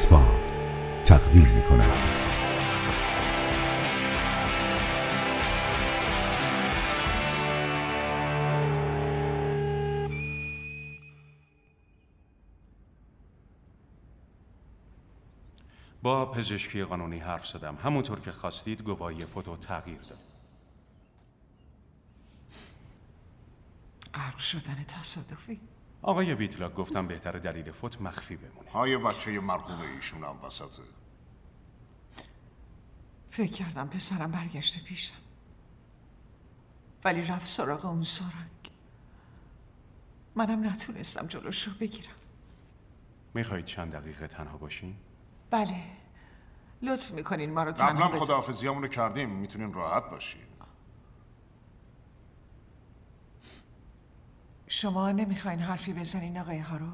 اصفهان تقدیم می‌کند. با پزشکی قانونی حرف زدم. همونطور که خواستید گواهی فوتو تغییر داد. غرق شدن تصادفی. آقای ویتلاک گفتم بهتر دلیل فوت مخفی بمونه. های بچه مرحوم ایشون هم وسطه. فکر کردم پسرم برگشته پیشم، ولی رفت سراغ اون سارنگ. منم نتونستم جلوش رو بگیرم. میخواید چند دقیقه تنها باشین؟ بله، لطف میکنین ما رو تنها قبلا خداحافظیامونو کردیم، میتونین راحت باشین. شما نمیخواین حرفی بزنین آقای هارو؟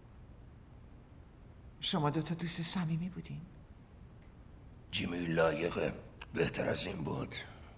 شما دوتا دوست صمیمی بودین. جیمی لایقه، بهتر از این بود.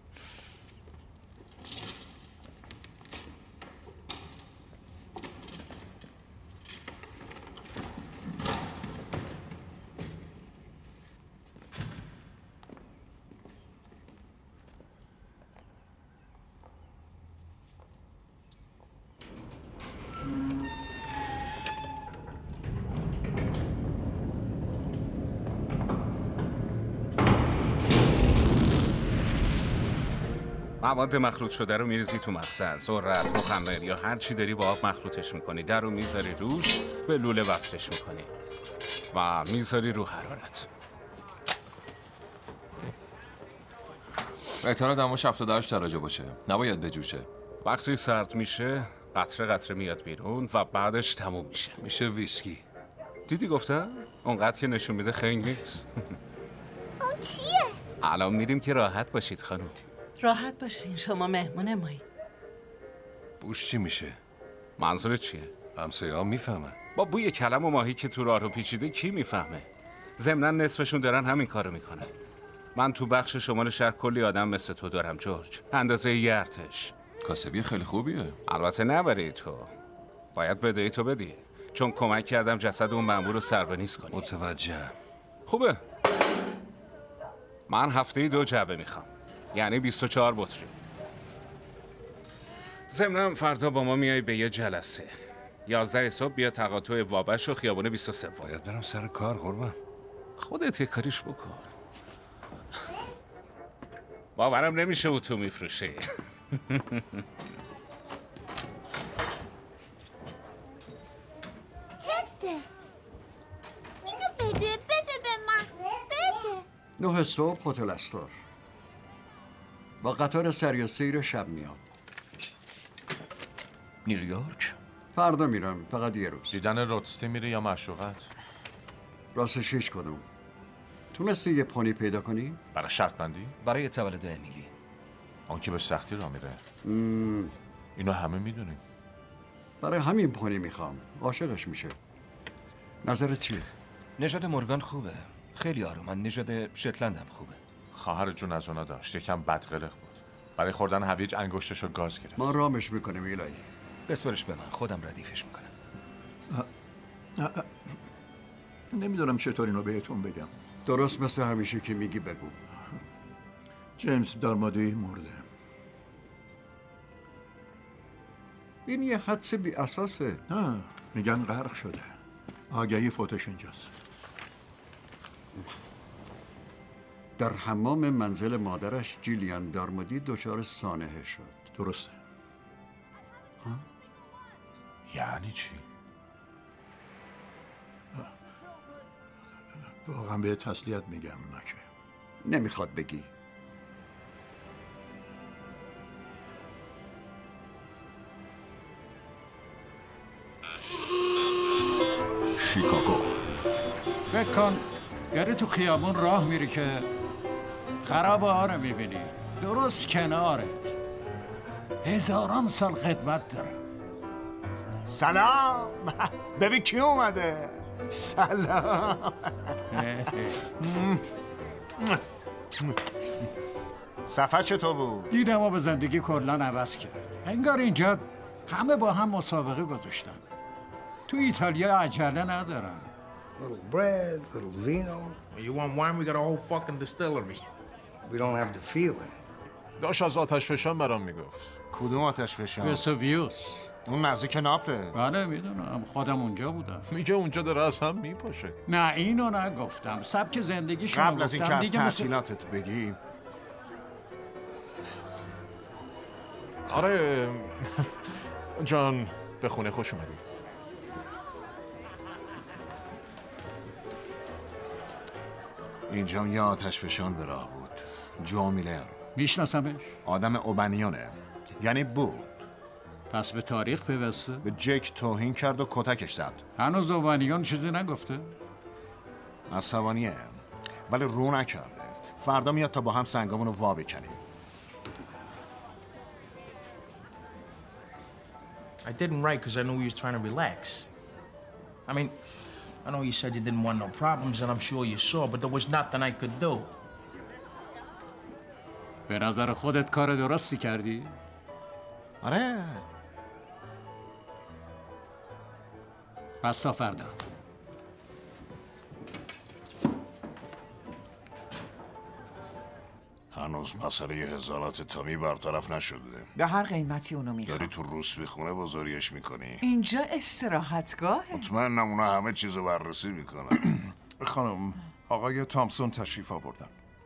مواد مخلوط شده رو میریزی تو مخزن، ذرت، مخمر یا هر چی داری با آب مخلوطش میکنی، در رو میذاری روش، به لوله وصلش میکنی و میذاری رو حرارت. احتمالاً دماش 78 درجه باشه، نباید بجوشه. وقتی سرد میشه قطره قطره میاد بیرون و بعدش تموم میشه ویسکی. دیدی گفتم؟ اونقدر که نشون میده خنگ نیست. اون چیه؟ الان میریم که راحت باشید خانم. راحت باشین، شما مهمون مایی. بوش چی میشه؟ منظور چیه؟ همسایه ها میفهمن. با بوی کلم و ماهی که تو راه رو پیچیده کی میفهمه؟ ضمناً نصفشون دارن همین کارو میکنن. من تو بخش شمال شهر کلی آدم مثل تو دارم جورج، اندازه یه ارتش. کاسبی خیلی خوبیه. البته نبری تو، باید بدهی تو بدی، چون کمک کردم جسد اون مأمور رو سر به نیست کنی. متوجهم. خوبه. من هفته‌ای 2 جعبه میخوام، یعنی 24 بطری. ضمناً فردا با ما میای به یه جلسه. 11 صبح بیا تقاطع وابش و خیابون 23. باید برم سر کار قربان. خودت یه کاریش بکن. باورم نمیشه اتو میفروشی. چسته؟ اینو بده به من، بده. 9 صبح هتل استار. با قطار سری و سیر شب میام. نیویورک؟ فردا میرم، فقط یه روز. دیدن رودستی میره یا معشوقت؟ راستش هیچ کدوم. تونستی یه پونی پیدا کنی؟ برای شرط بندی؟ برای تولد امیلی. آن که به سختی را میره. اینو همه میدونیم. برای همین پونی میخوام. عاشقش میشه. نظرت چیه؟ نژاد مورگان خوبه، خیلی آرومن. نژاد شتلندم خوبه. خواهر جون از اونا داشت، یکم بدقلق بود. برای خوردن هویج انگشتشو گاز گرفت. ما رامش میکنیم ایلایی. بسپرش به من، خودم ردیفش میکنم. نمیدونم چطور اینو بهتون بگم. درست مثل همیشه که میگی بگو. جیمز دارمادی مرده. این یه حدس بی اساسه. نه، میگن غرق شده. آگهی فوتش اینجاست. در حمام منزل مادرش جیلیان دارمادی دچار سانحه شد. درسته. یعنی چی؟ واقعا به تسلیت میگم نکه. نمیخواد بگی. شیکاگو. فکر کن یعنی تو خیابون راه میری که خرابه ها رو میبینی درست کنارت. هزاران سال خدمت داره. سلام. ببین کی اومده. سلام. صفحه چطور بود؟ دیدم و به زندگی کلا عوض کرد. انگار اینجا همه با هم مسابقه گذاشتن. تو ایتالیا عجله ندارن. Little bread, little vino. You want wine? We got a whole fucking distillery. We don't have the feeling. داشت از آتش فشان برام میگفت. کدوم آتش فشان؟ وسوویوس. اون نزدیک ناپله. بله میدونم، خودم اونجا بودم. میگه اونجا داره از هم میپاشه. نه اینو نگفتم، سبک زندگیشون قبل از اینکه از تعطیلاتت بگی. آره جان، به خونه خوش اومدی. اینجا یه آتش فشان به راه بود. جو میلر. میشناسمش؟ آدم اوبنیونه، یعنی بود. پس به تاریخ پیوسته؟ به جک توهین کرد و کتکش زد. هنوز اوبنیون چیزی نگفته؟ عصبانیه ولی رو نکرده. فردا میاد تا با هم سنگامون رو وا بکنیم. I didn't write because I knew he was trying to relax. I mean, I know you said you didn't want no problems, and I'm sure you saw, but there was nothing I could do. به نظر خودت کار درستی کردی؟ آره. پس تا فردا. هنوز مسئله هزارات تامی برطرف نشده. به هر قیمتی اونو میخوام. داری تو روسبی خونه بزرگش میکنی؟ اینجا استراحتگاهه. مطمئنم اونا همه چیزو بررسی میکنن. خانم، آقای تامسون تشریف آوردن.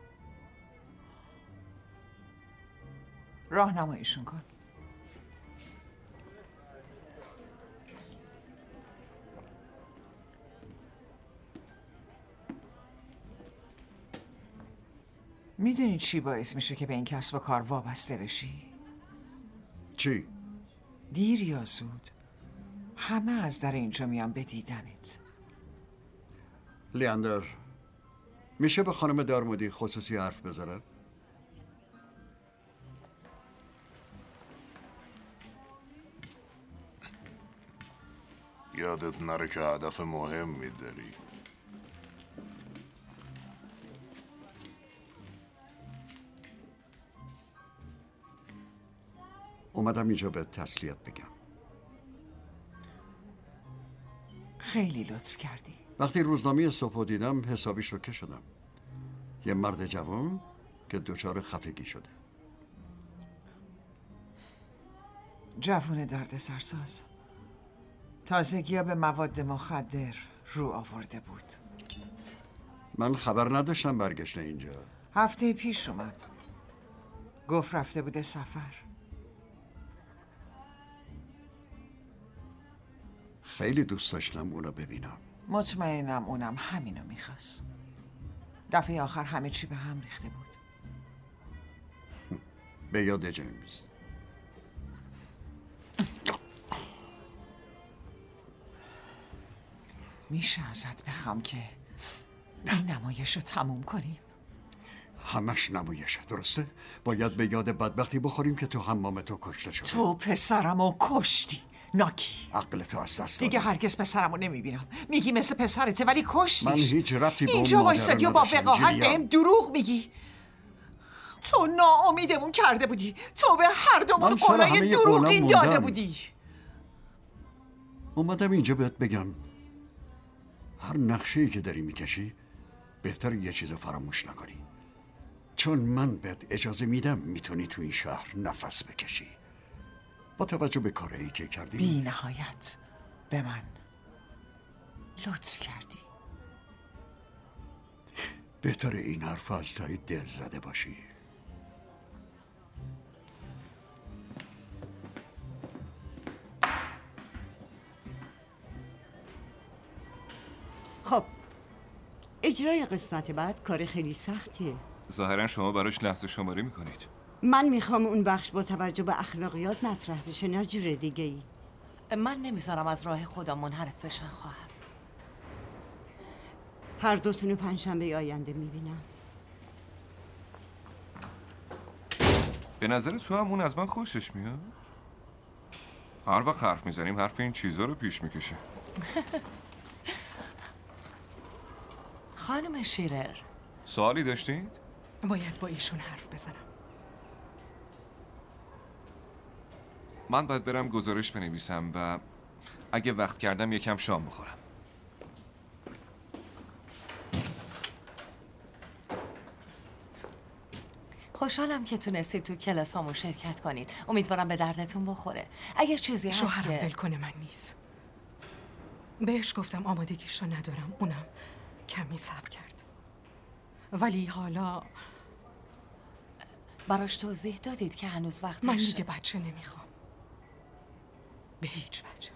راهنماییشون کن. میدونی چی باعث میشه که به این کسب و کار وابسته بشی؟ چی؟ دیر یا زود همه از در اینجا میان به دیدنت. لیاندر، میشه به خانم دارمودی خصوصی حرف بزنن؟ یادت نره که هدف مهم میداری. اومدم اینجا به تسلیت بگم. خیلی لطف کردی. وقتی روزنامه صبح دیدم حسابی شوکه شدم. یه مرد جوان که دچار خفگی شده. جوون درد سرساز. تازگی ها به مواد مخدر رو آورده بود. من خبر نداشتم برگشته اینجا. هفته پیش اومد. گفت رفته بوده سفر. خیلی دوست داشتم اونو ببینم. مطمئنم اونم همینو میخواست. دفعه آخر همه چی به هم ریخته بود. به یاد جیمز. میشه ازت بخوام که این نمایش رو تموم کنیم؟ همش نمایشه، درسته؟ باید به یاد بدبختی بخوریم که تو حمام تو کشته شده. تو پسرمو کشتی ناکی. عقلتو از دست دیگه هرگز پسرمو نمیبینم. میگی مثل پسرته ولی کشتیش. من هیچ ربطی به اون اینجا وایسادی و با وقاحت بهم دروغ میگی. تو ناامیدمون کرده بودی. تو به هر دومون قولای دروغین داده بودی. اومدم اینجا بهت بگم هر نقشه‌ای که داری میکشی بهتر یه چیزو فراموش نکنی. چون من بهت اجازه میدم میتونی تو این شهر نفس بکشی. با توجه به کارهایی که کردی بی نهایت به من لطف کردی. بهتر این حرف از تایی دل زده باشی. خب اجرای قسمت بعد کار خیلی سختیه. ظاهرا شما براش لحظه شماری میکنید. من میخوام اون بخش با توجه به اخلاقیات مطرح بشه، نه جور دیگه ای. من نمیذارم از راه خدا منحرف بشن خواهم. هر دوتونو پنجشنبه آینده میبینم. به نظر تو هم اون از من خوشش میاد؟ هر وقت حرف میزنیم حرف این چیزا رو پیش میکشه. خانم شیرر، سوالی داشتید؟ باید با ایشون حرف بزنم. من باید برم گزارش بنویسم و اگه وقت کردم یکم شام بخورم. خوشحالم که تونستید تو کلاسامو شرکت کنید. امیدوارم به دردتون بخوره. اگر چیزی هست شوهرم که ول کنه من نیست. بهش گفتم آمادگیش رو ندارم. اونم کمی صبر کرد. ولی حالا براش توضیح دادید که هنوز وقتش؟ من دیگه بچه نمیخوام. به هیچ وجه.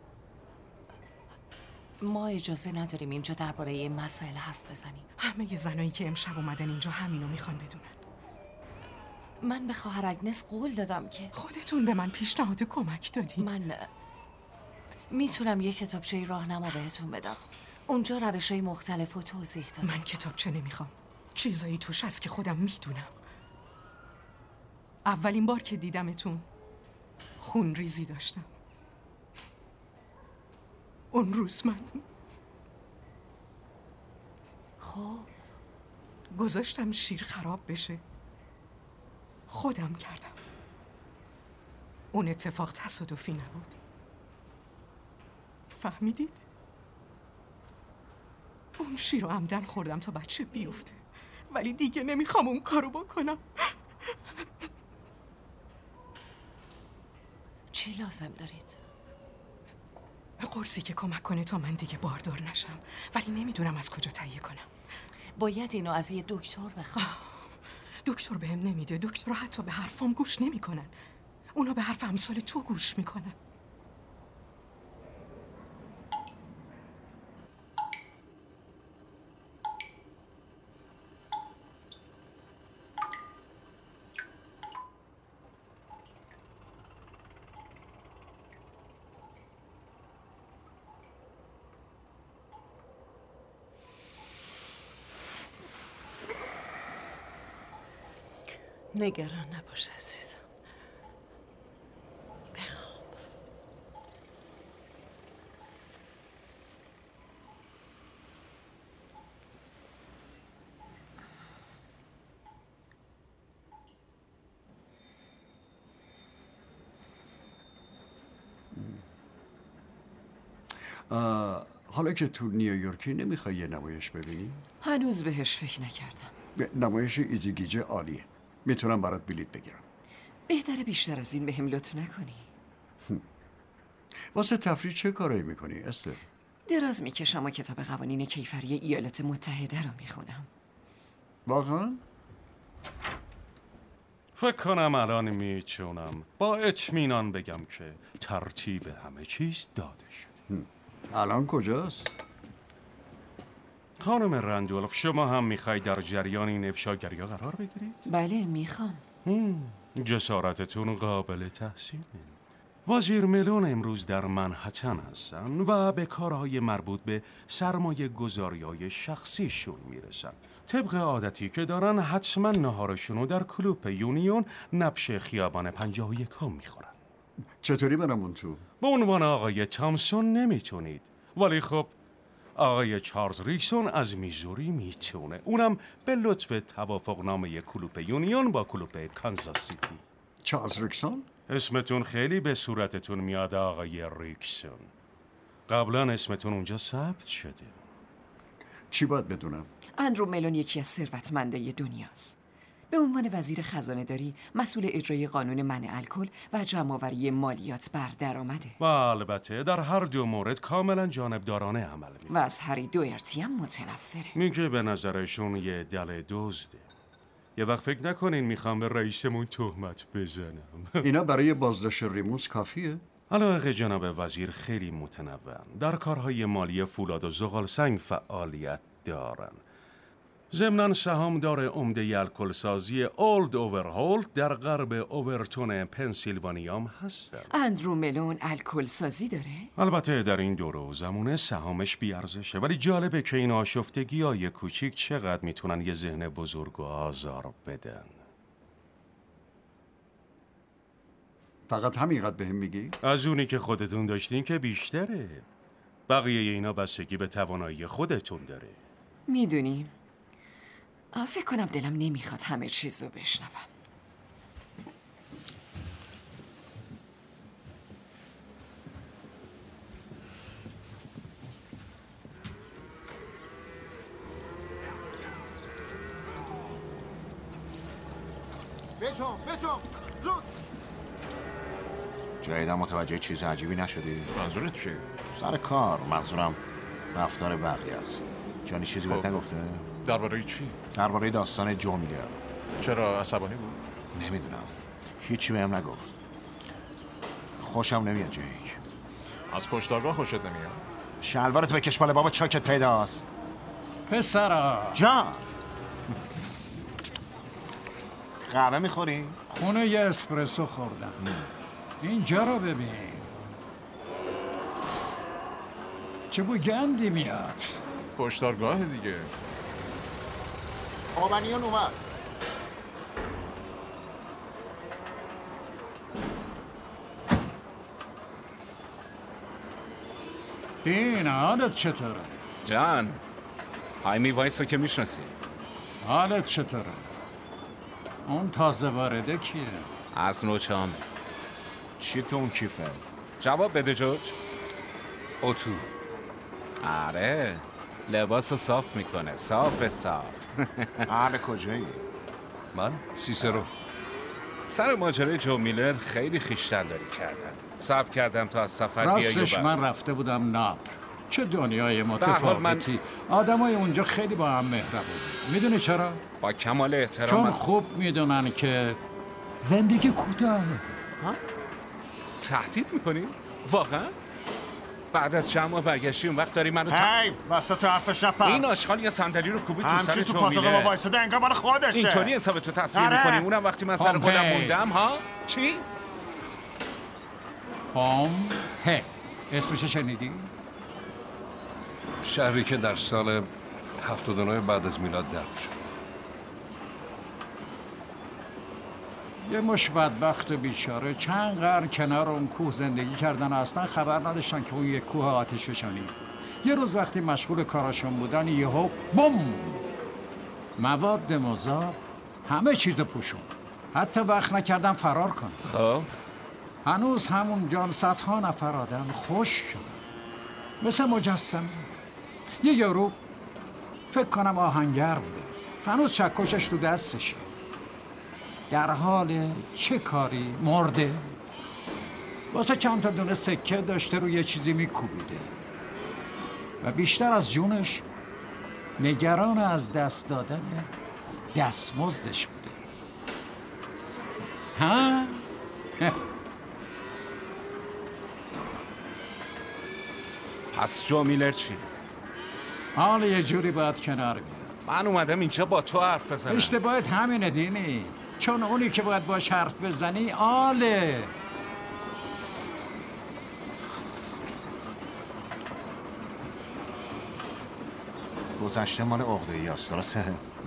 ما اجازه نداریم اینجا درباره این مسائل حرف بزنیم. همه زنایی که امشب اومدن اینجا همینو میخوان بدونن. من به خواهر اگنس قول دادم که خودتون به من پیشنهاد کمک دادین. من میتونم یه کتابچه راهنما بهتون بدم. اونجا روش‌های مختلف رو توضیح دادم. من کتابچه نمیخوام. چیزایی توش هست که خودم میدونم. اولین بار که دیدمتون خون ریزی داشتم. اون روز من خب گذاشتم شیر خراب بشه. خودم کردم. اون اتفاق تصادفی نبود. فهمیدید؟ اون شیر رو عمدن خوردم تا بچه بیفته. ولی دیگه نمیخوام اون کارو بکنم. چی لازم دارید؟ قرصی که کمک کنه تا من دیگه باردار نشم. ولی نمیدونم از کجا تهیه کنم. باید اینو از یه دکتر بخواد. دکتر بهم نمیده. دکتر حتی به حرفام گوش نمیکنن. اونا به حرف امثال تو گوش میکنن. نگران نباش عزیزم. بخواب. حالا که تو نیویورکی نمیخوای یه نمایش ببینی؟ هنوز بهش فکر نکردم. نمایش ایزیگیجه عالیه. میتونم برات بلیط بگیرم. بهتره بیشتر از این بهم لطف نکنی. واسه تفریح چه کارایی میکنی استر؟ دراز میکشم و کتاب قوانین کیفری ایالات متحده رو میخونم. واقعا؟ فکر کنم الان میتونم با اطمینان بگم که ترتیب همه چیز داده شده. الان کجاست؟ خانم رندولف، شما هم میخوای در جریان این افشاگری قرار بگیرید؟ بله میخوام. جسارتتون قابل تحسینه. وزیر ملون امروز در منهتن هستن و به کارهای مربوط به سرمایه گذاری‌های شخصیشون میرسن. طبق عادتی که دارن حتما نهارشونو در کلوپ یونیون نبش خیابان 51 میخورن. چطوری برم اون تو؟ به عنوان آقای تامسون نمیتونید، ولی خب آقای چارلز ریکسون از میزوری میتونه، اونم به لطف توافقنامه کلوپ یونیون با کلوپ کانزاس سیتی. چارلز ریکسون؟ اسمتون خیلی به صورتتون میاد آقای ریکسون. قبلا اسمتون اونجا ثبت شده. چی باید بدونم؟ اندرو ملون یکی از ثروتمندای دنیاست. به عنوان وزیر خزانه داری مسئول اجرای قانون منع الکل و جمع‌آوری مالیات بر درآمده. و البته در هر دو مورد کاملا جانبدارانه عمل میکنه. و از هری دوئرتی هم متنفره. میگه به نظرشون یه دل دزده. یه وقت فکر نکنین میخوام به رئیسمون تهمت بزنم. اینا برای بازداشت ریموز کافیه؟ علاوه جناب وزیر خیلی متنوعن. در کارهای مالی فولاد و زغال سنگ فعالیت دارن. ضمناً سهامدار عمده الکل سازی اولد اوورهولت در غرب اوورتون پنسیلوانیام هستن. اندرو ملون الکل سازی داره؟ البته در این دور و زمونه سهامش بیارزشه، ولی جالبه که این آشفتگی‌های کوچیک چقدر میتونن یه ذهن بزرگ و آزار بدن. فقط همینقدر بهم میگی؟ از اونی که خودتون داشتین که بیشتره. بقیه اینا بستگی به توانایی خودتون داره. میدونی فکر کنم دلم نمیخواد همه چیز رو بشنوم. بچم زود. جدیدا متوجه چیز عجیبی نشدی؟ منظورت چیه؟ سر کار، منظورم رفتار بقیه است. جانی چیزی بهت نگفته؟ درباره چی؟ درباره داستان جو میلر. چرا عصبانی بود؟ نمیدونم، هیچی بهم نگفت. خوشم نمیاد جیک. از کشتارگاه خوشت نمیاد؟ شلوارت بکش بالا بابا، چاکت پیداست. پسرا جان قهوه میخوری؟ خونه یه اسپرسو خوردم. اینجا رو ببین، چه بو گندی میاد. کشتارگاه دیگه. آبنیان اومد. دین، حالت چطوره؟ جان هایمی وایسو که میشناسی. حالت چطوره؟ اون تازه وارده کیه؟ از نوچامه. چی تو اون کیفه؟ جواب بده جورج. اتو. آره لباسو صاف میکنه. صاف. اهل کجایی؟ من سیسرو. سر ماجرای جو میلر خیلی خیشتنداری کردم. صبر کردم تا از سفر بیای. راستش من رفته بودم ناپل. چه دنیای متفاوتی. آدمای اونجا خیلی با هم مهربون. میدونی چرا؟ با کمال احترام. چون خوب میدونن که زندگی کوتاهه. تهدید میکنی؟ واقعا؟ بعد از چند ماه برگشتی اون وقت داری منو هی وسط حرفش نپر. این آشغال یه صندلی رو کوبید تو سر جو میلر. ما وایساده انگار مال خودشه. اینطوری حساب تو تصویر میکنی؟ اونم وقتی من سر خودم موندم ها؟ چی؟ پومپی. اسمش شنیدی؟ شهری که در سال 79 بعد از میلاد دفن شد. یه مش بدبخت بیچاره چند قرن کنار اون کوه زندگی کردن و اصلا خبر نداشتن که اون یک کوه آتش فشانی. یه روز وقتی مشغول کاراشون بودن یهو بوم، مواد مذاب همه چیز پوشون. حتی وقت نکردن فرار کنن. خب هنوز همون جان صدها نفر آدم خوش شد مثل مجسمه. یه یارو فکر کنم آهنگر بوده، هنوز چکشش تو دستشه، در حال چه کاری مرده. واسه چند تا دونه سکه داشته روی چیزی میکوبیده و بیشتر از جونش نگران از دست دادن دستمزدش بوده. ها؟ پس جو میلر چی؟ حالا یه جوری باید کنار بیاد. من اومدم اینجا با تو حرف بزنم. اشتباهت همینه دینی، چون اونی که باید باش حرف بزنی آله. گذشته مال عقده‌ای هست، درسته؟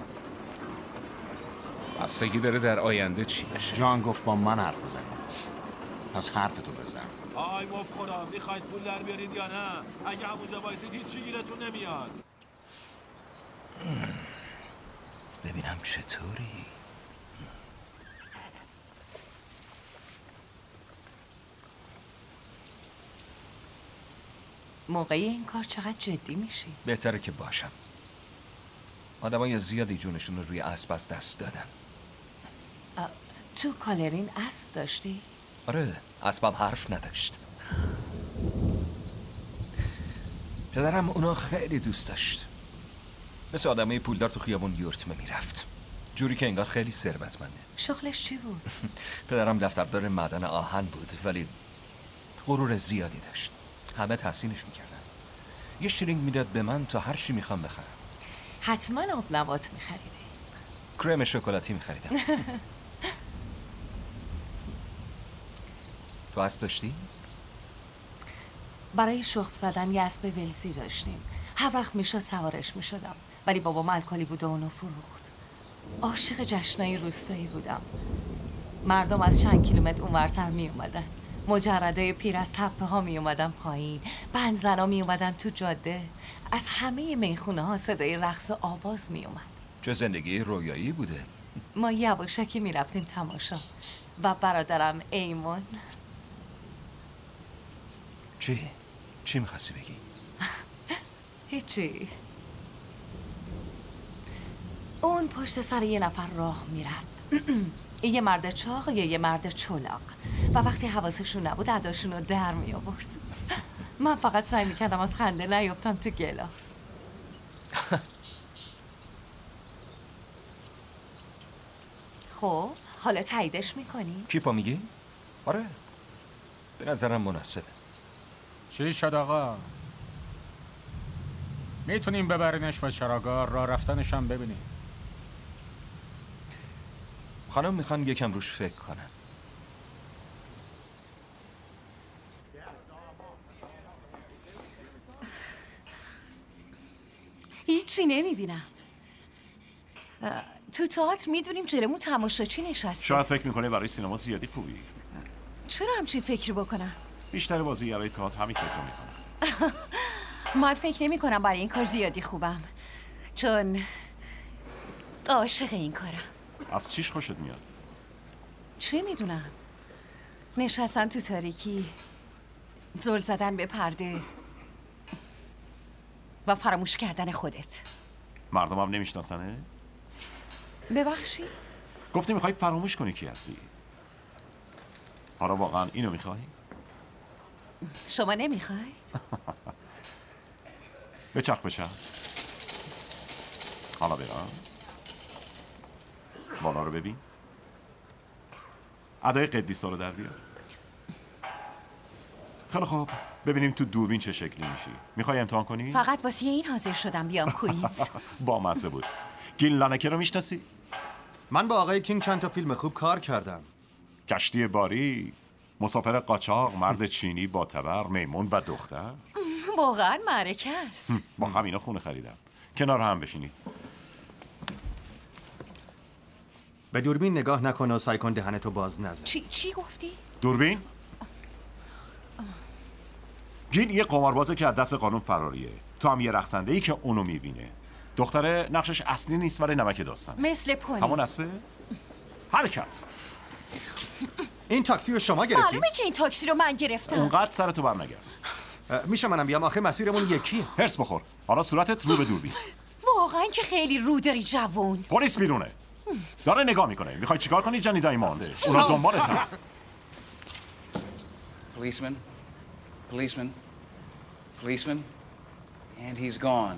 بستگی داره در آینده چی بشه. جان گفت با من حرف بزنی، پس حرفتو بزن. آی مفخورا، میخواید پول در بیارید یا نه؟ اگه همونجا وایسید هیچی گیرتون نمیاد. ببینم چطوری. موقعی این کار چقدر جدی میشی؟ بهتره که باشم. آدمای زیادی جونشون رو روی اسب از دست دادن. تو کالرین اسب داشتی؟ آره، اسبم حرف نداشت. پدرم اونا خیلی دوست داشت. مثل آدمای پولدار تو خیابون یورتمه میرفت، جوری که انگار خیلی ثروتمنده. شغلش چی بود؟ پدرم دفتردار معدن آهن بود، ولی غرور زیادی داشت. همه تحسینش میکردن. یه شیلینگ میداد به من تا هر چی میخوام بخرم. حتما آب نبات میخریدی. کرم شکلاتی میخریدم. تو اسب داشتی؟ برای شخم زدن یه اسب ولزی داشتیم. هر وقت میشد سوارش میشدم، ولی بابام الکلی بود و اونو فروخت. عاشق جشنای روستایی بودم. مردم از چند کیلومتر اونورتر میومدن. مجرده پیر از تپه ها می اومدن پایین، بند زنا می اومدن تو جاده. از همه میخونه ها صدای رقص و آواز می اومد. چه زندگی رویایی بوده. ما یواشکی می رفتیم تماشا و برادرم ایمون. چی میخواستی بگی؟ هیچی. اون پشت سر یه نفر راه میرفت. یه مرد چاق یا یه مرد چلاق و وقتی حواسشون نبود اداشون رو در می آورد. من فقط سعی میکردم از خنده نیفتم تو گلا. خب حالا تاییدش میکنی؟ کیپا میگی؟ آره به نظرم مناسبه. چی شد آقا؟ میتونیم ببرینش به چراگاه، راه رفتنش هم ببینیم. خانم میخوان یکم روش فکر کنن. هیچی نمیبینم. تو تئاتر میدونیم جلومون تماشاچی نشسته. شاید فکر میکنه برای سینما زیادی خوبی. چرا همچین فکری بکنم؟ بیشتر بازیگرای تئاتر همین فکر رو میکنن. من فکر نمی کنم برای این کار زیادی خوبم، چون عاشق این کارم. از چیش خوشت میاد؟ چی میدونم؟ نشستن تو تاریکی، زل زدن به پرده و فراموش کردن خودت. مردم هم نمیشناسنه؟ ببخشید؟ گفتی میخوای فراموش کنی کی هستی. حالا واقعا اینو میخوای؟ شما نمیخواید؟ بچرخ حالا براز بالا رو ببین. ادای قدیسا رو در بیار. خیلی خوب، ببینیم تو دوربین چه شکلی میشی. میخوای امتحان کنی؟ فقط واسه این حاضر شدم بیام کوینز. با مزه بود. گیل لانکه رو میشناسی؟ من با آقای کینگ چند تا فیلم خوب کار کردم. کشتی باری، مسافر قاچاق، مرد چینی با تبر، میمون و دختر. واقعا معرکه است. با همینا خونه خریدم. کنار هم بشینید. به دوربین نگاه نکن و سعی کن دهنتو باز نزن. چی گفتی؟ دوربین؟ گیل یه قماربازه که از دست قانون فراریه. تو هم یه رقصنده‌ای که اونو میبینه. دختره نقشش اصلی نیست ولی نمک داستان. مثل پونی. همون اسبه؟ حرکت. این تاکسی رو شما گرفتید؟ معلومه که این تاکسی رو من گرفتم. اونقدر سرتو بر نگرد. میشه منم بیام؟ آخه مسیرمون یکیه. هرس بخور. حالا صورتت رو به دوربین. واقعا که خیلی رو داری جوون. پلیس بیرونه. داره نگاه میکنه. میخوای چیکار کنی جانی دایموند؟ اونا دنبالتن. Policeman, and he's gone.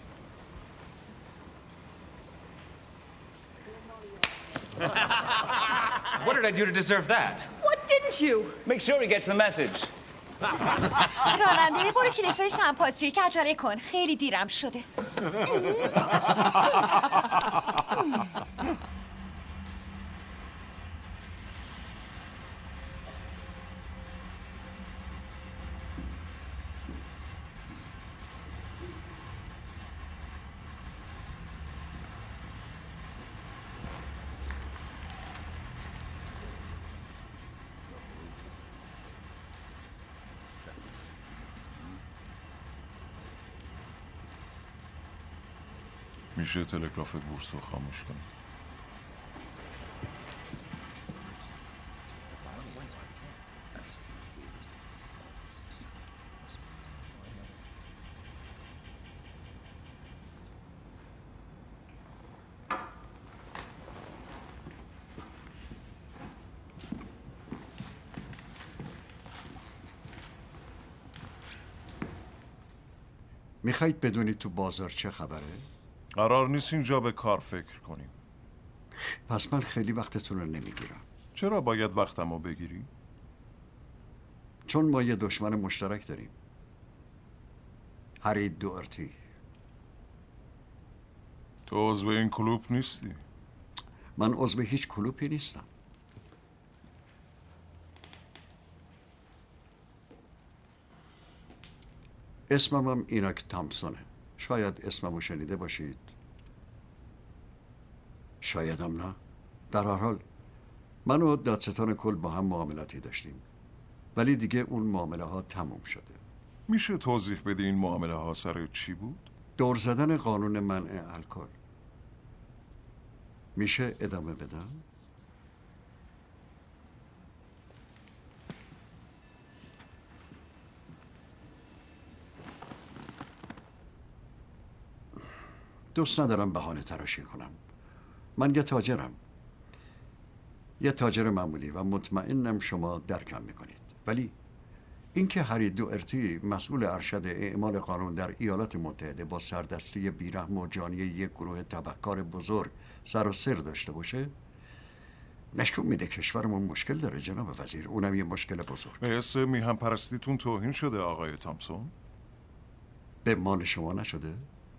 What did I do to deserve that? What didn't you? Make sure he gets the message. راننده برو کلیسای سن پاتریک عجله کن، خیلی دیرم شده. میشه تلگراف بورس رو خاموش کنی؟ میخواید بدونید تو بازار چه خبره؟ قرار نیست اینجا به کار فکر کنیم. پس من خیلی وقتتون رو نمیگیرم. چرا باید وقتمو بگیری؟ چون ما یه دشمن مشترک داریم. هری دوارتی. تو عضو این کلوب نیستی؟ من عضو هیچ کلوبی نیستم. اسمم هم ایناک تامپسونه. شاید اسممو شنیده باشید، شاید هم نه. در هر حال من و دادستان کل با هم معاملاتی داشتیم، ولی دیگه اون معامله ها تموم شده. میشه توضیح بدی این معامله ها سر چی بود؟ دور زدن قانون منع الکل. میشه ادامه بدم؟ دوست ندارم بهانه تراشی کنم. من یه تاجرم. یه تاجر معمولی و مطمئنم شما درکم میکنید. ولی اینکه هری دوئرتی مسئول ارشد اعمال قانون در ایالات متحده با سردستی بیرحم و جانی یک گروه تبهکار بزرگ سر و سر داشته باشه نشون میده کشورمون مشکل داره جناب وزیر. اونم یه مشکل بزرگ. به اسم میهم پرستیتون توهین شده آقای تامسون؟ به مال شما نشده؟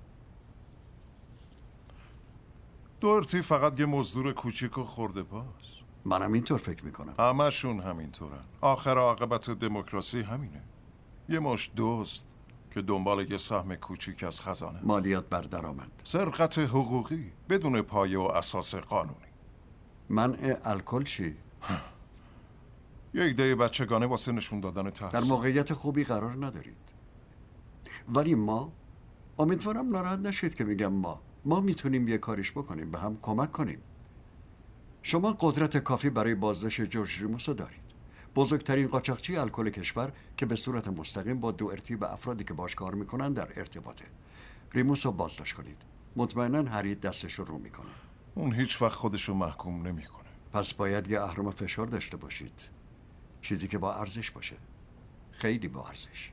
دوئرتی فقط یه مزدور کوچیک و خورده پاس. منم اینطور فکر میکنم. همشون همینطورن. آخر عاقبت دموکراسی همینه. یه مشت دزد که دنبال یه سهم کوچیک از خزانه. مالیات بر درآمد. سرقت حقوقی بدون پایه و اساس قانونی. منع الکل چی؟ یه ایده بچگانه واسه نشون دادن تحصیل. در موقعیت خوبی قرار ندارید. ولی ما امیدوارم ناراحت نشید که میگم ما میتونیم یه کاریش بکنیم، به هم کمک کنیم. شما قدرت کافی برای بازداشت جورج ریموس رو دارید. بزرگترین قاچاقچی الکل کشور که به صورت مستقیم با دوئرتی و افرادی که باش کار میکنن در ارتباطه. ریموس رو بازداشت کنید. مطمئناً هری دستش رو میکنه. اون هیچ وقت خودش رو محکوم نمیکنه. پس باید یه اهرم فشار داشته باشید. چیزی که با ارزش باشه. خیلی با ارزش.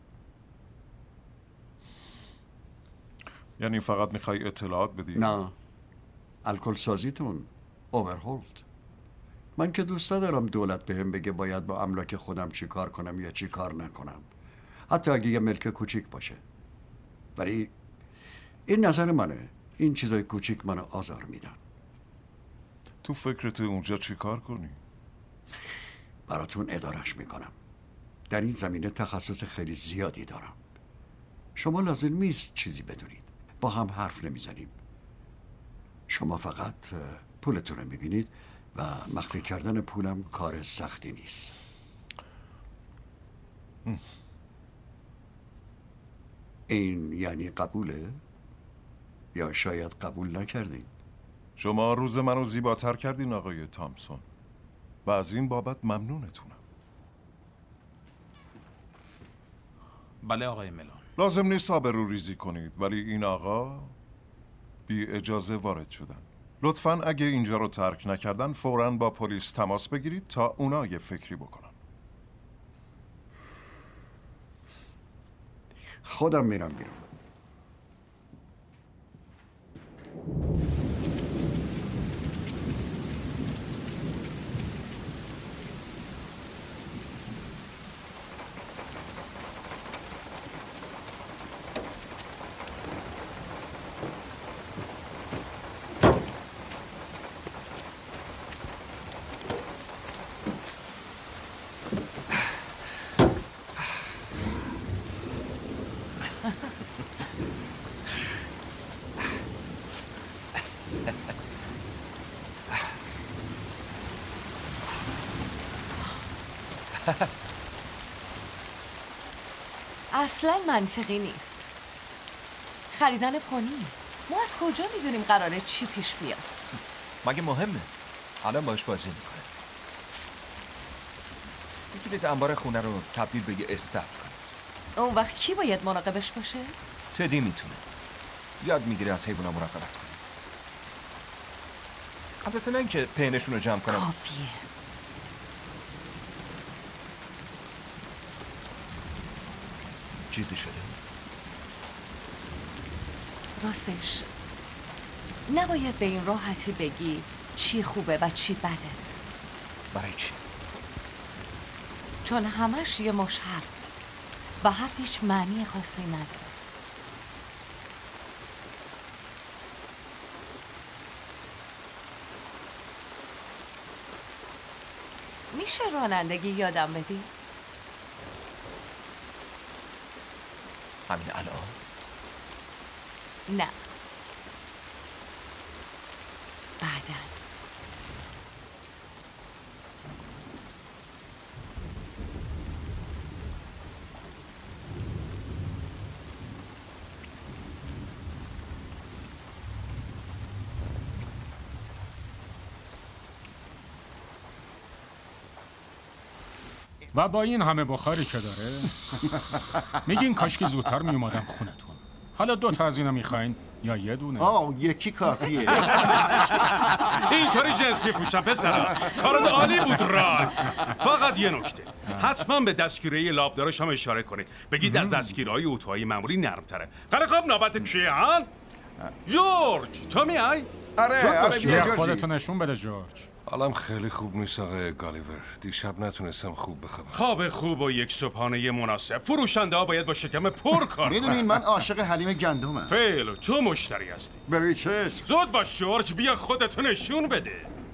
یعنی فقط میخوای اطلاعات بدی؟ نه. الکل سازیتون اوورهولد. من که دوست ندارم دولت بهم بگه باید با املاک خودم چی کار کنم یا چی کار نکنم، حتی اگه یه ملک کوچیک باشه. ولی این نظر منه. این چیزای کوچیک منو آزار میدن. تو فکرت اونجا چی کار کنی؟ براتون ادارش میکنم. در این زمینه تخصص خیلی زیادی دارم. شما لازم نیست چیزی بدونید. با هم حرف نمیزنیم. شما فقط پولتون رو میبینید و مخفی کردن پولم کار سختی نیست. این یعنی قبوله؟ یا شاید قبول نکردین؟ شما روز منو زیباتر کردین آقای تامسون و از این بابت ممنونتونم. بله آقای ملون. لازم نیست آبرو ریزی کنید، ولی این آقا بی اجازه وارد شدن. لطفاً اگه اینجا رو ترک نکردن فوراً با پلیس تماس بگیرید تا اونا یه فکری بکنن. خودم میرم بیرون. اصلا منطقی نیست. خریدن پونی. ما از کجا میدونیم قراره چی پیش بیاد؟ مگه مهمه؟ الان باش بازی میکنه. میتونید انبار خونه رو تبدیل به یه استبل کنید. اون وقت کی باید مراقبش باشه؟ تدی میتونه. یاد میگیره از حیونا مراقبت کنه. البته نه اینکه پینشون رو جمع کنم. کافیه. چیزی شده؟ راستش نباید به این راحتی بگی چی خوبه و چی بده. برای چی؟ چون همش یه مش حرف و حرف هیچ معنی خاصی نداره. میشه رانندگی یادم بدی؟ همین الان؟ نه بعداً. و با این همه بخاری که داره میگین کاش که زودتر میومدم خونتون. حالا 2 تا از اینا میخواین؟ یا یه دونه؟ یکی کافیه. اینطوری جنس میپوشم پسرم. کارت عالی بود راد. فقط یه نکته، حتما به دستگیره لابدارش هم اشاره کنید. بگید در دستگیرهای اتوهای معمولی نرم‌تره. خیلی خوب، نوبت کیه ها؟ جورج تو میای؟ آره خودتو نشون بده جورج. حالم خیلی خوب نیست آقای گالیور. دیشب نتونستم خوب بخوابم. خواب خوب و یک صبحانه مناسب. فروشنده ها باید با شکم پر کار. میدونین من عاشق حلیم گندمم. فعلا تو مشتری هستی. بروی چشم. زود باش جورج، بیا خودتو نشون بده.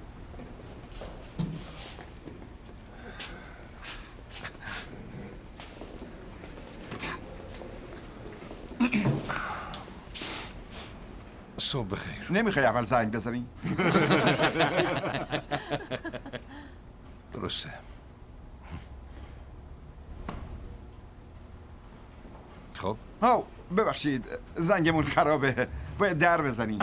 صبح بخیر. نمیخوای اول زنگ بزنی؟ درسته. خب ببخشید زنگمون خرابه، باید در بزنی.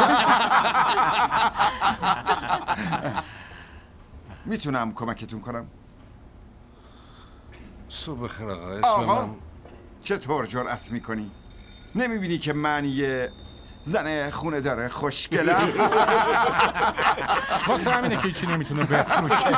میتونم کمکتون کنم؟ صبح بخیر آقا. اسم من چطور جرأت میکنی؟ نمیبینی که من یه زن خونه داره خوشگلم؟ واسه همینه که هیچی نمیتونه بفروشه.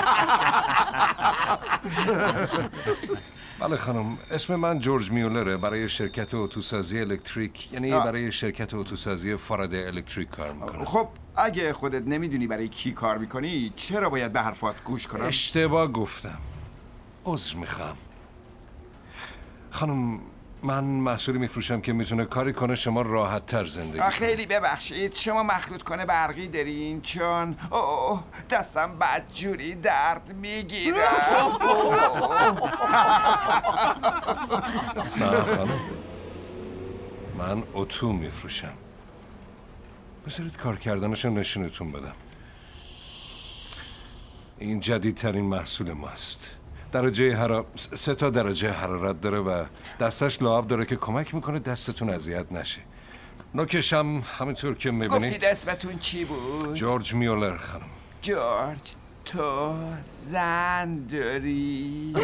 بله خانم، اسم من جورج میولره. برای شرکت اتوسازی الکتریک، یعنی برای شرکت اتوسازی فارده الکتریک کار میکنم. خب اگه خودت نمیدونی برای کی کار میکنی چرا باید به حرفات گوش کنم؟ اشتباه گفتم، عذر میخوام. خانم من محصولی میفروشم که میتونه کاری کنه شما راحت تر زندگی کنید. خیلی ببخشید، شما مخلوط کنه برقی دارین؟ چون دستم بدجوری درد میگیره. نه خانم، من اتو میفروشم. بذارید کار کردنشو نشونتون بدم. این جدیدترین محصول ماست. سه تا درجه حرارت داره و دستش لعاب داره که کمک میکنه دستتون اذیت نشه. نوکش هم همینطور که میبینید. گفتید اسمتون چی بود؟ جورج میولر خانم. جورج، تو زن داری؟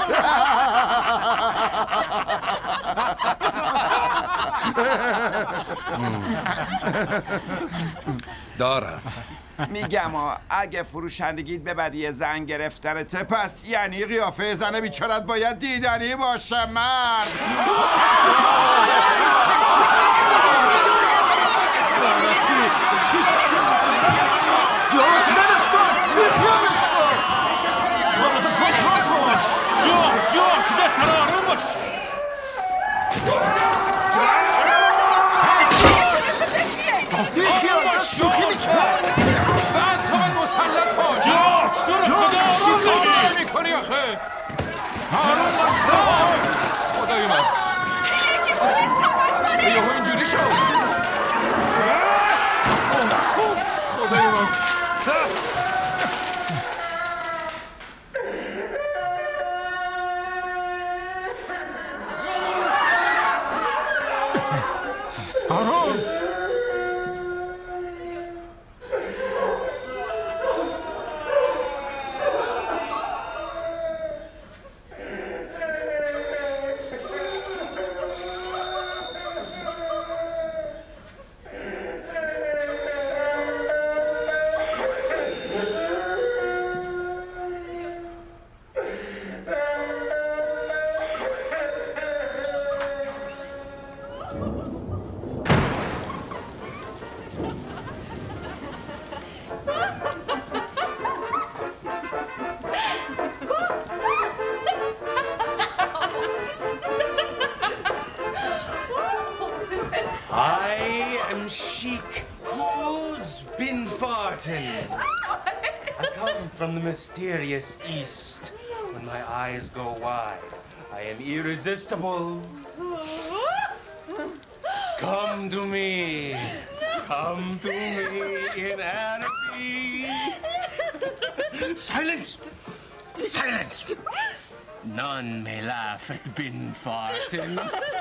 دارم. میگم اگه فروشندگیت به بدی زن گرفتنته، پس یعنی قیافه زن بیچارت باید دیدنی باشه مرد. جورج بهتر آروم باش. بس همه مسلط ها. جورج تو رو خدا آروم میکنی آخه. آروم باش. خدای من یهو اینجوری شد. خدای من آروم. I am Sheik. Who's been farting? I come from the mysterious East. When my eyes go wide, I am irresistible. Come to me. Come to me in Arabic. Silence! Silence! None may laugh at bin farting.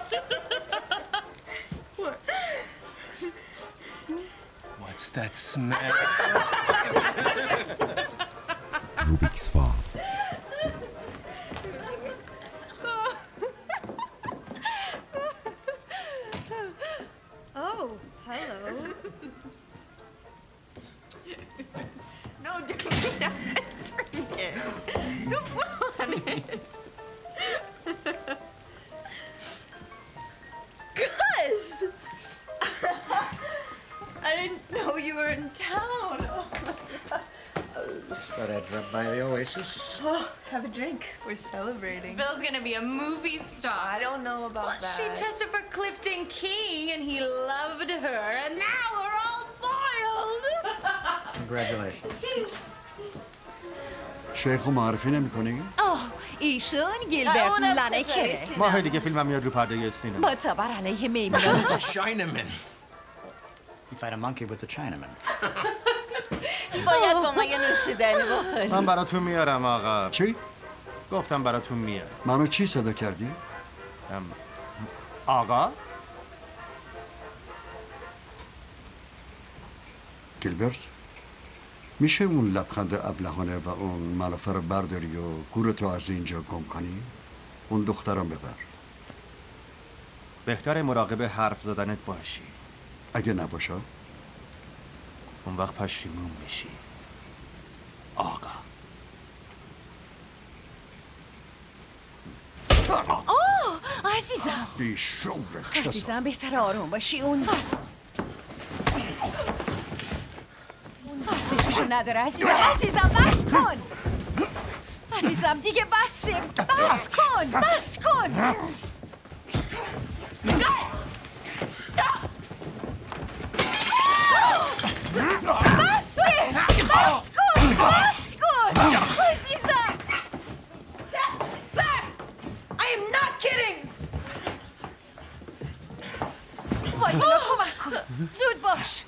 What's that smell? Rubik's Fall. Oh, by the oasis. Oh, have a drink. We're celebrating. Bill's gonna be a movie star. I don't know about that. She tested for Clifton King and he loved her, and now we're all foiled. Congratulations. شیخو معرفی نمی کنی؟ ایشون گیلبرت لانکره. ماه دیگه فیلمم میاد رو پرده سینما. با تبر علیه میمونان. Chinaman. You fight a monkey with a Chinaman. باید با ما یه نوشیدنی بخوری. من براتون میارم آقا. چی؟ گفتم براتون میارم. منو چی صدا کردی؟ آقا؟ گیلبرت؟ میشه اون لبخند ابلهانه و اون ملافه رو برداری و گورتو از اینجا گم کنی؟ اون دخترم ببر. بهتر مراقب حرف زدنت باشی. اگه نباشه؟ اون وقت پشیمون میشی. آقا. عزیزم. بیشعور عزیزم بهتر آروم باشی. اون ورزششو نداره عزیزم. عزیزم بس کن. عزیزم دیگه بسه. بس کن. بس کن. بسه. بس کن. بس کن. عزیزم. I am not kidding. وایلا کمک کن. زود باش.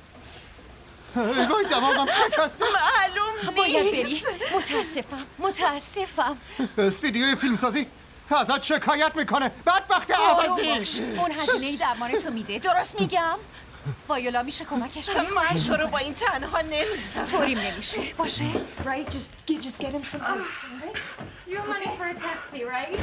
وای دماغم شکسته. معلوم نیست. باید بری. متاسفم. استودیوی فیلمسازی ازت شکایت میکنه. بدبخت عوضی. اون هزینه درمان تو میده. درست میگم؟ وایولا میشه کمکش کنی؟ من شروع با این تنها نمیسم. طوریم نمیشه. باشه؟ Right, just get him some food, right? You have money for a taxi, right?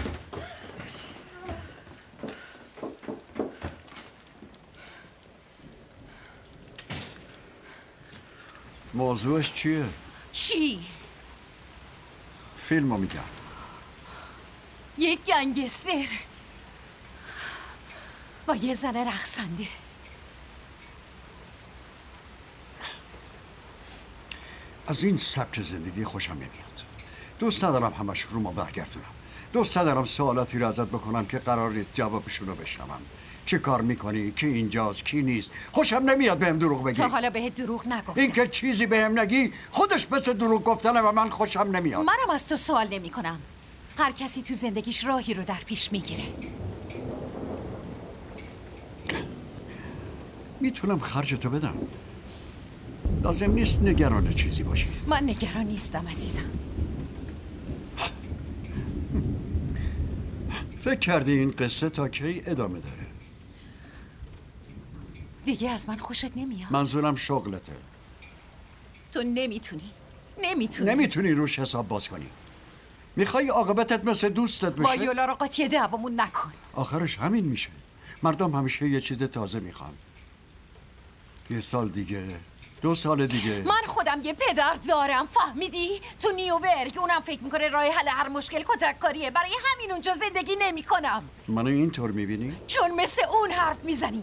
موضوعش چیه؟ چی؟ فیلمو میگم. یک گنگستر با یه زن رقصنده. از این سبک زندگی خوشم نمیاد. دوست ندارم همش رو ما برگردونم. دوست ندارم سوالاتی رو ازت بکنم که قرار نیست جوابشون رو بشنوم. چه کار میکنی؟ کی اینجاست؟ کی نیست؟ خوشم نمیاد بهم دروغ بگی. تا حالا بهت دروغ نگفتم. این که چیزی بهم نگی خودش مثل دروغ گفتنه و من خوشم نمیاد. منم از تو سوال نمی کنم. هر کسی تو زندگیش راهی رو در پیش میگیره. میتونم خرجتو بدم. لازم نیست نگران چیزی باشی. من نگران نیستم عزیزم. فکر کردی این قصه تا کی ادامه داره؟ دیگه از من خوشت نمیاد. منظورم شغلته. تو نمیتونی روش حساب باز کنی. میخوای عاقبتت مثل دوستت بشه؟ با یولا رو قاطی دعوامون نکن. آخرش همین میشه. مردم همیشه یه چیز تازه میخوان. یه سال دیگه، 2 سال دیگه. من خودم یه پدر دارم، فهمیدی؟ تو نیوبرگ. اونم فکر میکنه راه حل هر مشکل کتککاریه. برای همین اونجا زندگی نمیکنم. منو اینطور میبینی؟ چون مثل اون حرف میزنی.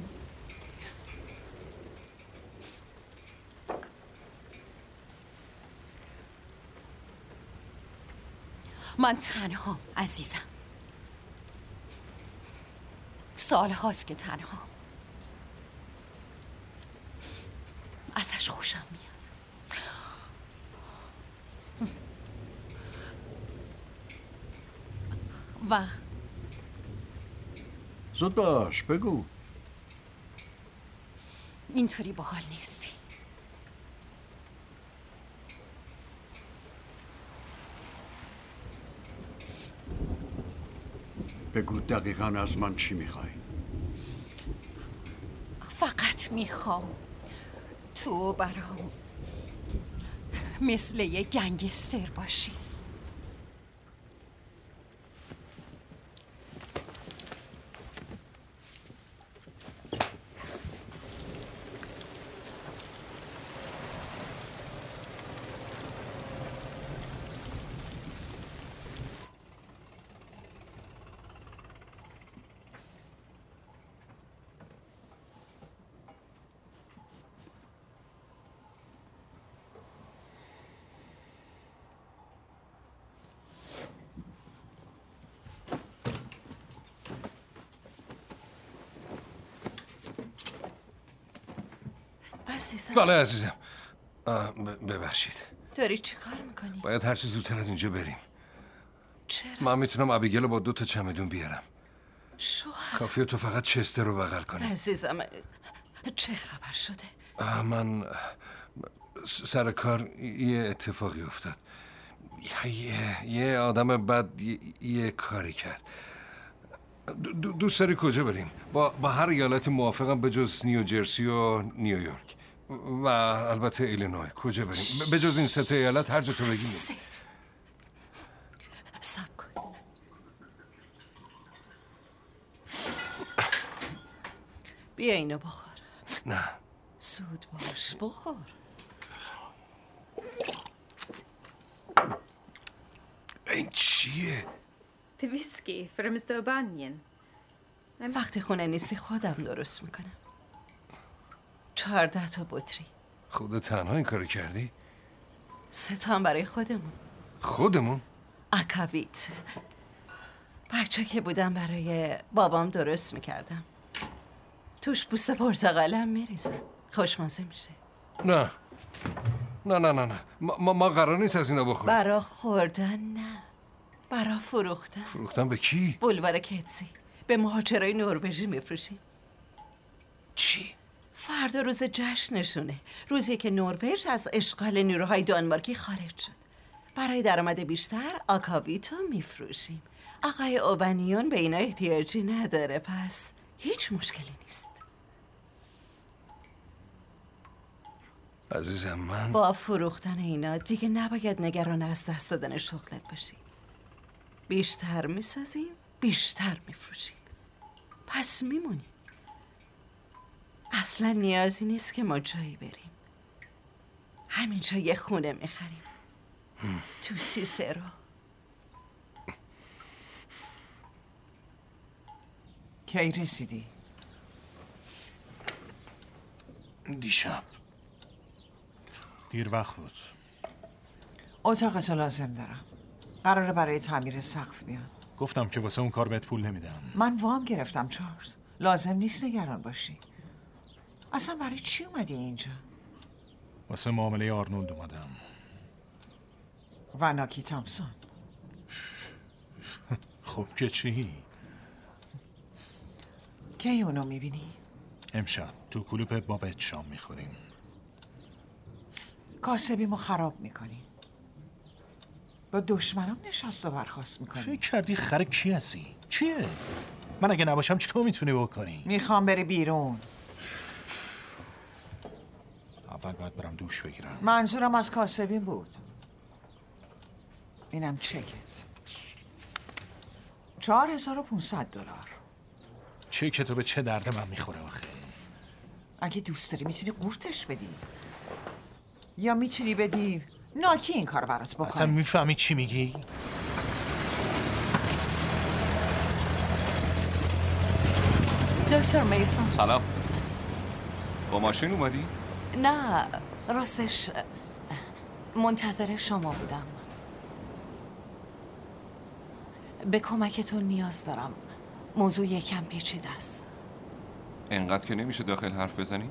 من تنهام عزیزم. سال هاست که تنهام. ازش خوشم میاد. و زود باش بگو. اینطوری باحال نیستی. بگو دقیقاً از من چی میخوای؟ فقط میخوام تو برام مثل یه گنگستر باشی. عزیزم. بله عزیزم. ببخشید. داری چی کار میکنی؟ باید هر چه زودتر از اینجا بریم. چرا؟ من میتونم ابیگل با 2 تا چمدون بیارم. شوهر کافیه تو فقط چستر رو بغل کنی. عزیزم چه خبر شده؟ من سر کار یه اتفاقی افتاد. یه آدم بد یه کاری کرد. دوست داری کجا بریم؟ با هر ایالت موافقم به جز نیوجرسی و نیویورک و البته ایلینوی. کجا بریم؟ به جز این 3 تا ایالت هر جا تو بگی. صبر کن. بیا اینو بخور. نه. زود باش بخور. این چیه؟ The whiskey from Mr. O'Banion. وقتی خونه نیستی خودم درست میکنم. 14 تا بطری. خودت تنها این کارو کردی؟ 3 تا هم برای خودمون. خودمون؟ اکاویت. بچه که بودم برای بابام درست میکردم. توش بوس پرتقالم میریزم. خوشمزه میشه. نه نه نه نه نه ما قرار نیست از اینا بخوریم. برا خوردن نه، برا فروختن. فروختن به کی؟ بولوار کتسی. به مهاجرای نروژی میفروشیم. چی؟ فردا روز جشنشونه. روزی که نروژ از اشغال نیروهای دانمارکی خارج شد. برای درآمد بیشتر آکاویتو میفروشیم. آقای اوبانیون به اینا احتیاجی نداره، پس هیچ مشکلی نیست. عزیزم من با فروختن اینا دیگه نباید نگران از دست دادن شغلت باشی. بیشتر میسازیم، بیشتر میفروشیم. پس میمونیم. اصلا نیازی نیست که ما جایی بریم. همینجا یه خونه میخریم. تو سیسرو. کی رسیدی؟ دیشب دیر وقت بود. اتاقتو لازم دارم. قراره برای تعمیر سقف بیان. گفتم که واسه اون کار بهت پول نمیدم. من وام گرفتم چارلز. لازم نیست نگران باشی. اصلا برای چی اومدی اینجا؟ واسه معامله آرنولد اومدم. و ناکی تامسون. خب که چی؟ کی اونو میبینی؟ امشب تو کلوپ بابت شام میخوریم. کاسبیمو خراب میکنی. با دشمنام نشست و برخاست میکنی. فکر کردی خر کی هستی؟ چیه؟ من اگه نباشم چیکار میتونی بکنی؟ میخوام بری بیرون. اول باید برم دوش بگیرم. منظورم از کاسبین بود. اینم چکت. $4500. چک تو به چه درد من میخوره آخه؟ اگه دوست داری میتونی قورتش بدی، یا میتونی بدی ناکی این کار برات بکنه. اصلا میفهمی چی میگی؟ دکتر میسون. سلام. با ماشین اومدی؟ نه راستش منتظر شما بودم. به کمکتون نیاز دارم. موضوع یکم پیچیده است. انقدر که نمیشه داخل حرف بزنی؟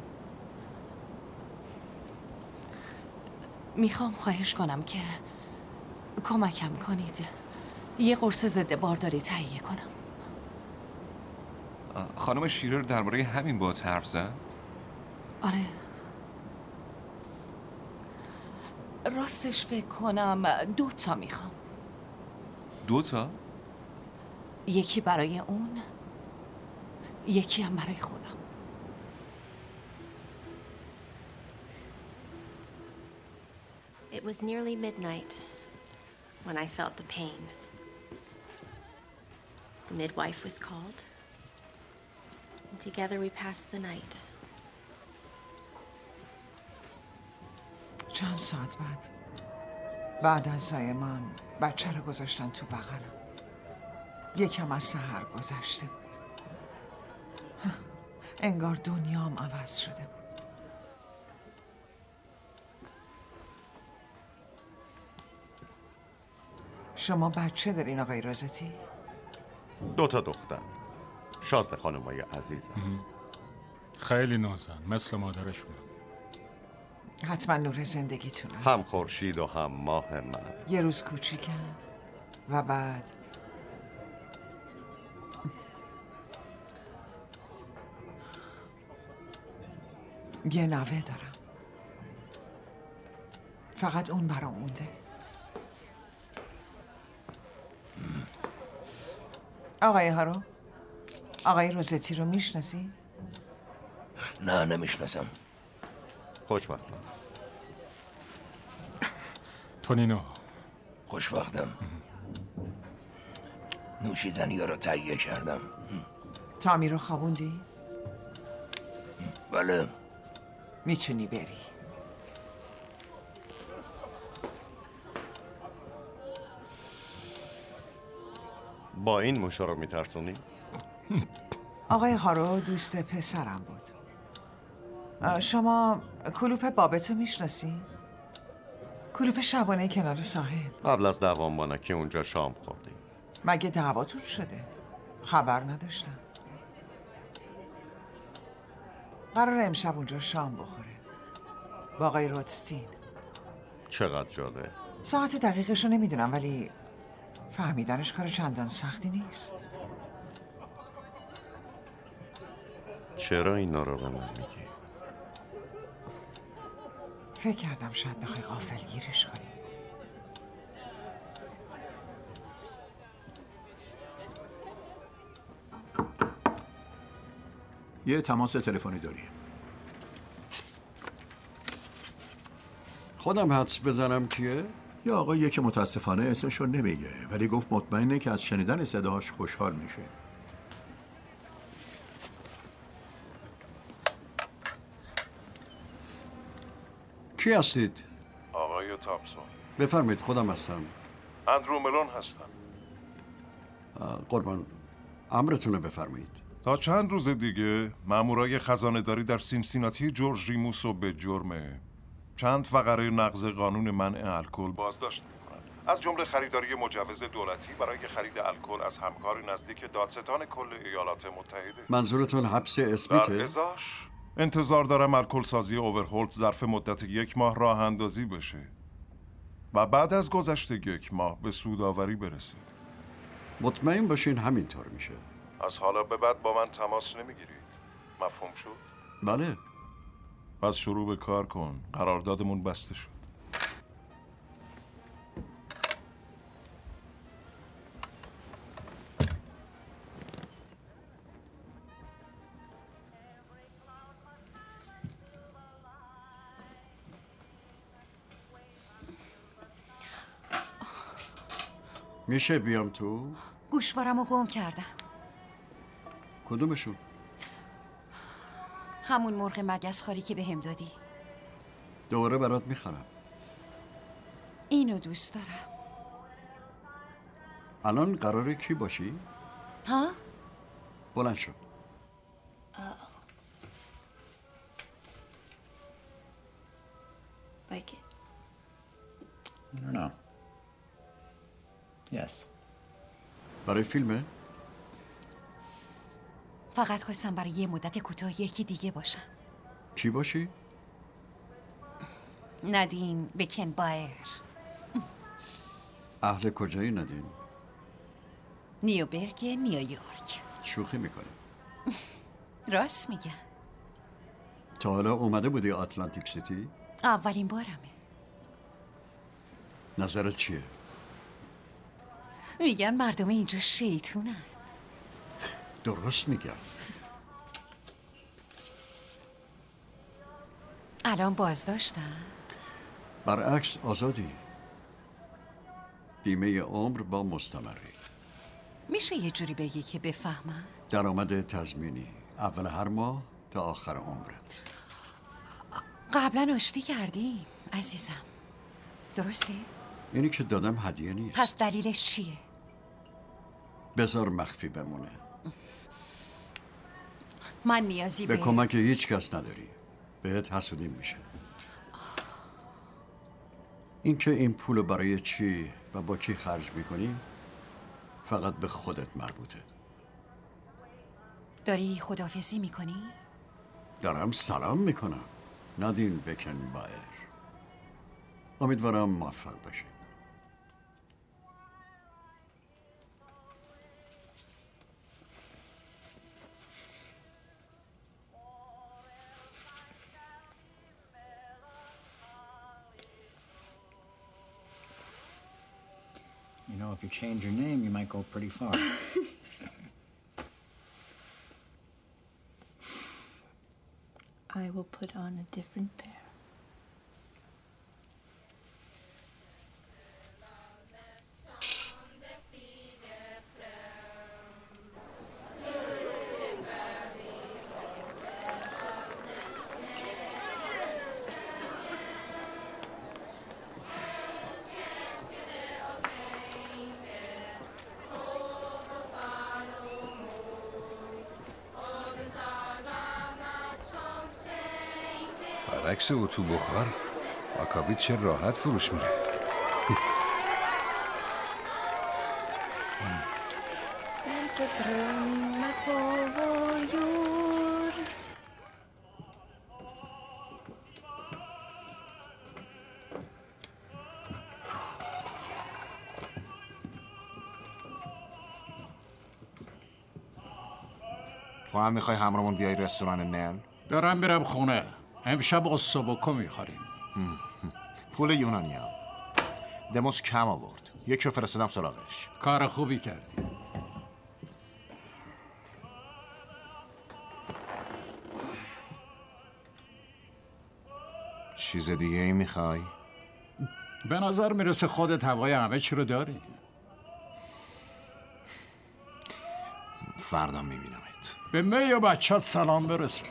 میخوام خواهش کنم که کمکم کنید یه قرص ضد بارداری تهیه کنم. خانم شیرر درباره همین باهات حرف زد؟ آره. راستش فکر کنم 2 تا میخوام. 2 تا؟ یکی برای اون، یکی هم برای خودم. It was nearly midnight when I felt the pain. The midwife was called, and together we passed the night. چند ساعت بعد از زایمان بچه رو گذاشتن تو بغلم. یکم از سحر گذشته بود. انگار دنیام عوض شده بود. شما بچه دارین آقای رازتی؟ 2 تا دختر. شازده خانمای عزیزم. خیلی نازن، مثل مادرشون. حتما نور زندگیتونه. هم خورشید و هم ماه من. یه روز کوچیکم و بعد یه نوه دارم. فقط اون برام مونده. آقای هارو، آقای روزتی رو میشناسی؟ نه نمیشناسم. خوشبختم. تونینو. خوشبختم. نوشیدنی رو تهیه کردم. تامی رو خوابوندی؟ بله. میتونی بری. با این موشا رو میترسونی؟ آقای هارو دوست پسرم بود. شما کلوپ بابتو میشناسی؟ کلوپ شبانه کنار ساحل. قبل از دوام بانکی اونجا شام خوردیم. مگه دعواتون شده؟ خبر نداشتم. قرار امشب اونجا شام بخوره با آقای رودستین. چقدر جالب. ساعت دقیقش رو نمیدونم ولی فهمیدنش کار چندان سختی نیست. چرا اینا رو به من میگی؟ فکر کردم شاید بخوای غافلگیرش کنی. یه تماس تلفنی داری؟ خودم حدس بزنم کیه؟ یه آقاییه که متاسفانه اسمشو نمیگه ولی گفت مطمئنه که از شنیدن صداش خوشحال میشه. کی هستید؟ آقای تامسون. بفرمایید خودم هستم. اندرو ملون هستم. قربان امرتون رو بفرمایید. تا چند روز دیگه مامورای خزانه‌داری در سینسیناتی جورج ریموس رو به جرم چند فقره نقض قانون منع الکل بازداشت می‌کنند. از جمله خریداری مجوز دولتی برای خرید الکل از همکار نزدیک دادستان کل ایالات متحده. منظورتون حبس اسمیته؟ در ازاش انتظار دارم الکل سازی اوورهولت ظرف مدت 1 ماه راه اندازی بشه و بعد از گذشت 1 ماه به سودآوری برسه. مطمئن باشین همینطور میشه. از حالا به بعد با من تماس نمیگیرید. مفهوم شد؟ بله. پس شروع به کار کن. قراردادمون بسته شد. میشه بیام تو؟ گوشوارمو گم کردم. کدومشون؟ همون مرغ مگسخواری که بهم دادی. دوباره برات میخرم. اینو دوست دارم. الان قراره کی باشی؟ ها؟ بلند شو. Like it? I don't know. Yes. برای فیلمه؟ فقط خواستم برای یه مدت کوتاه یکی دیگه باشم. کی باشی؟ ندین بکنبایر. اهل کجایی ندین؟ نیوبرگ نیویورک. شوخی میکنه. راست میگم. تا حالا اومده بودی آتلانتیک سیتی؟ اولین بارمه. نظرت چیه؟ میگن مردم اینجا شیطونن. درست میگم. الان بازداشتن؟ برعکس آزادی. بیمه عمر با مستمری. میشه یه جوری بگی که بفهمم؟ درآمد تضمینی اول هر ماه تا آخر عمرت. قبلا آشتی کردیم عزیزم. درسته؟ اینی که دادم هدیه نیست. پس دلیلش چیه؟ بذار مخفی بمونه. من نیازی به کمک هیچ کس نداری. بهت حسودیم میشه. اینکه این پولو برای چی و با کی خرج میکنی فقط به خودت مربوطه. داری خداحافظی میکنی؟ دارم سلام میکنم. نادین بکنبایر. امیدوارم موفق باشی. You know, if you change your name, you might go pretty far. I will put on a different pair. برعکس اتو بخار آکاویت چه راحت فروش میره. تو هم میخوای همراهمون بیای رستوران نل؟ دارم میرم خونه. امشب اسوبوکو میخوریم. پول یونانیا دموس کم آورد. یکی رو فرستادم سراغش. کار خوبی کردی. چیز دیگه ای میخوای؟ به نظر میرسه خودت هوای همه چی رو داری. فردا میبینمت. به می و بچه‌ت سلام برسون.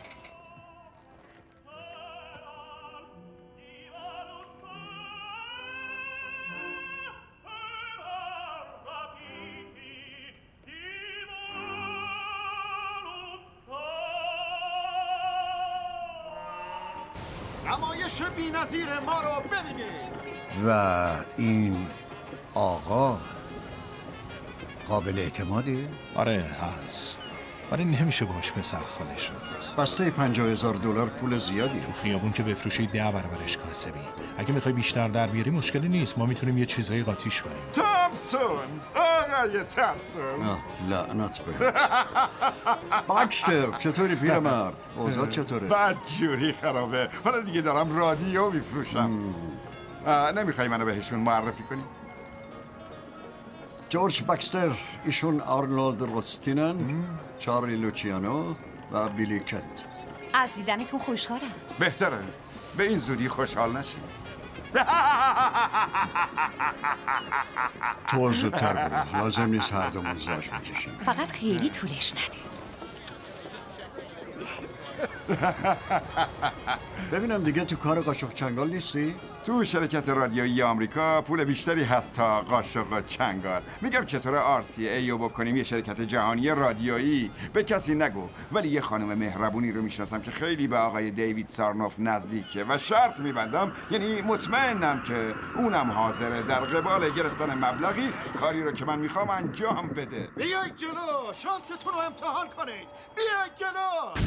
نمایش بی‌نظیر ما رو ببینید. و این آقا قابل اعتماده؟ آره هست، ولی نمیشه باش پسر خاله شد. بسته $50,000 پول زیادی. تو خیابون که بفروشی 10 برابرش کاسبی. اگه میخوای بیشتر در بیاری مشکلی نیست، ما میتونیم یه چیزایی قاطیش کنیم. تامسون، آقای تامسون. لعنت بهت. باکستر، چطوری پیرمرد؟ اوضاع چطوره؟ بدجوری خرابه. حالا دیگه دارم رادیو میفروشم. نمیخوای منو بهشون معرفی کنی؟ جورج باکستر، ایشون آرنولد روستینن، چارلی لوچیانو و بیلی کنت. از دیدنتون خوشحالم. بهتره به این زودی خوشحال نشی. تو زودتر برو، لازم نیست هر دومون زاج بکشیم. فقط خیلی طولش نده. ببینم دیگه تو کار قاشق چنگال نیستی؟ تو شرکت رادیویی آمریکا پول بیشتری هست تا قاشق و چنگال. میگم چطور RCA رو بکنیم یه شرکت جهانی رادیویی. به کسی نگو، ولی یه خانم مهربونی رو میشناسم که خیلی به آقای دیوید سارنوف نزدیکه و شرط میبندم، یعنی مطمئنم که اونم حاضره در قبال گرفتن مبلغی کاری رو که من میخوام انجام بده. بیایید جلو، شانستون رو امتحان کنید. بیایید جلو.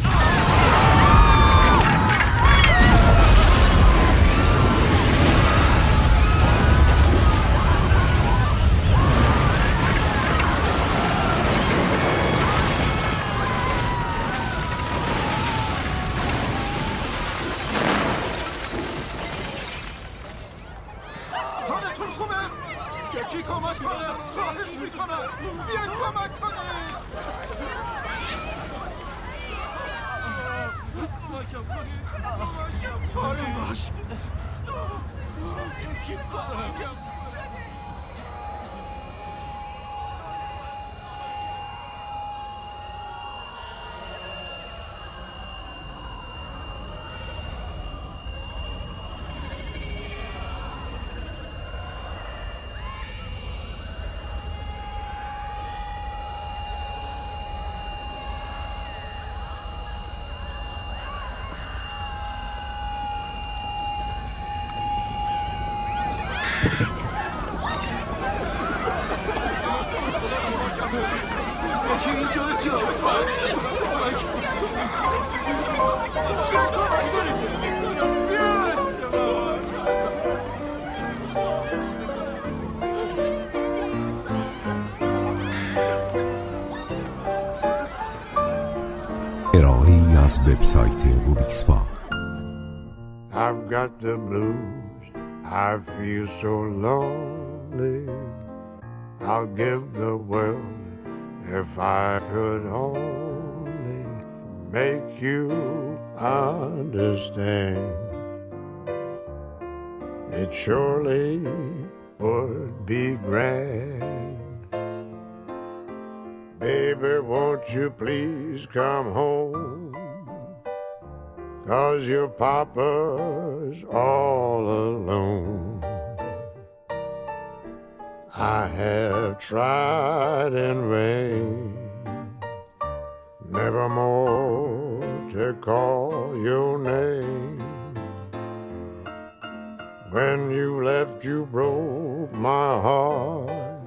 حالتون خوبه؟ یکی کمک کنه، خواهش میکنم. بیایید کمک کنید. آروم باش. از وبسایت روبیکسفا. I've got the blues, I feel so lonely. I'll give the world if I could only make you understand. It surely would be grand. Baby, won't you please come home? 'Cause your papa's all alone. I have tried in vain, nevermore to call your name. When you left, you broke my heart.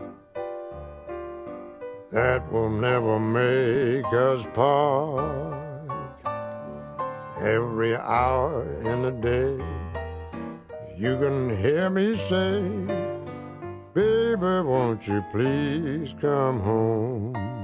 That will never make us part. Every hour in the day, you can hear me say, baby, won't you please come home?